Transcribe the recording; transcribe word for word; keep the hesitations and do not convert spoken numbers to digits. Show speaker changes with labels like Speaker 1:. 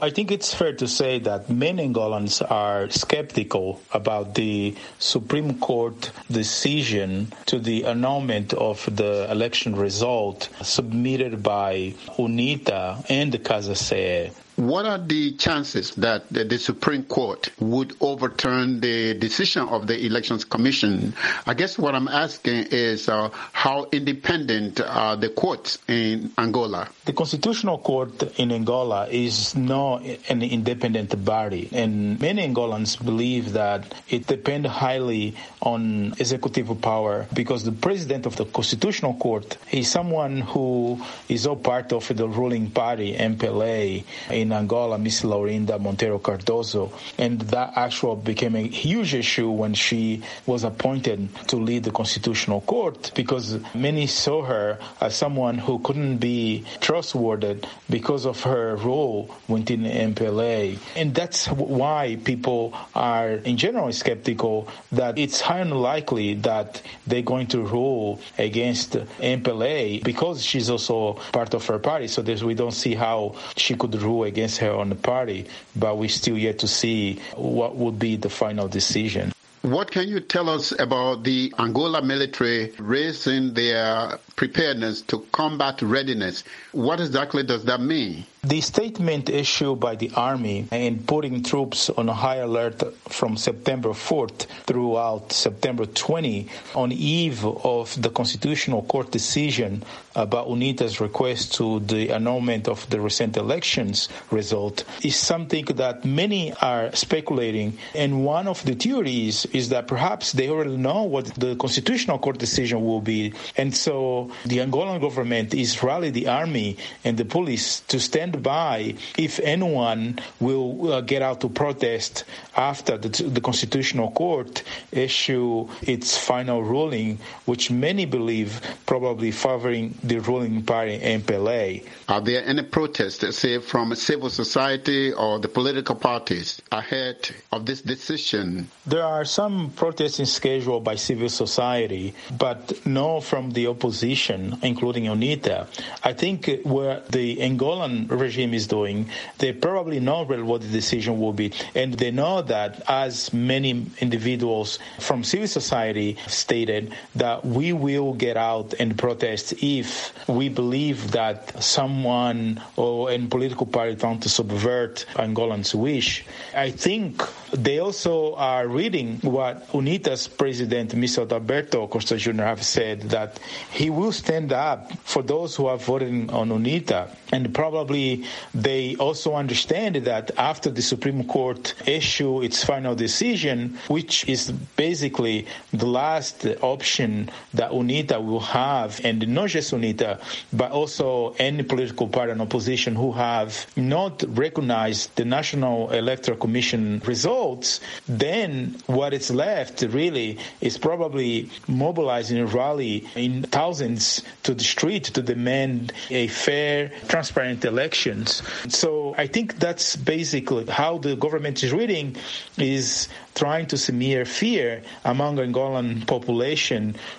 Speaker 1: I think it's fair to say that many Angolans are skeptical about the Supreme Court decision to the annulment of the election result submitted by UNITA and the CASACE.
Speaker 2: What are the chances that the, the Supreme Court would overturn the decision of the Elections Commission? I guess what I'm asking is uh, how independent are the courts in Angola?
Speaker 1: The Constitutional Court in Angola is not an independent body, and many Angolans believe that it depends highly on executive power because the president of the Constitutional Court is someone who is all part of the ruling party, M P L A, in Angola, Miss Laurinda Monteiro Cardoso, and that actually became a huge issue when she was appointed to lead the Constitutional Court because many saw her as someone who couldn't be trustworthy because of her role within the M P L A. And that's why people are in general skeptical that it's highly unlikely that they're going to rule against M P L A because she's also part of her party. So there's, we don't see how she could rule against her on the party, but we still yet to see what would be the final decision.
Speaker 2: What can you tell us about the Angola military raising their preparedness to combat readiness? What exactly does that mean?
Speaker 1: The statement issued by the Army and putting troops on a high alert from September fourth throughout September twentieth on eve of the Constitutional Court decision about UNITA's request to the annulment of the recent elections result is something that many are speculating. And one of the theories is that perhaps they already know what the Constitutional Court decision will be. And so the Angolan government is rallying the army and the police to stand by if anyone will uh, get out to protest after the, the Constitutional Court issue its final ruling, which many believe probably favoring the ruling party M P L A.
Speaker 2: Are there any protests, say, from civil society or the political parties ahead of this decision?
Speaker 1: There are some protesting scheduled by civil society, but no from the opposition, including UNITA. I think where the Angolan regime is doing, they probably know what the decision will be, and they know that, as many individuals from civil society stated, that we will get out and protest if we believe that someone or a political party want to subvert Angolans' wish. I think they also are reading what UNITA's president, Mister Adalberto Costa Junior, have said, that he will stand up for those who are voting on UNITA. And probably they also understand that after the Supreme Court issue its final decision, which is basically the last option that UNITA will have, and not just UNITA, but also any political party and opposition who have not recognized the National Electoral Commission results, then what is left really is probably mobilizing a rally in thousands to the street to demand a fair, transparent elections. So I think that's basically how the government is reading, is trying to smear fear among Angolan population